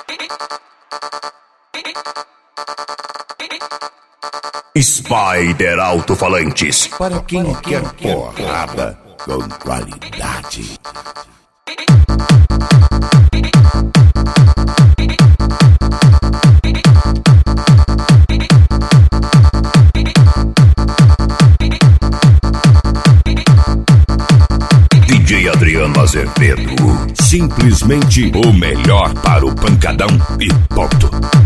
Spider Alto-Falantes. Para quem quer porrada com qualidade. DJ Adriano Azevedo. Simplesmente o melhor para o pancadão e ponto.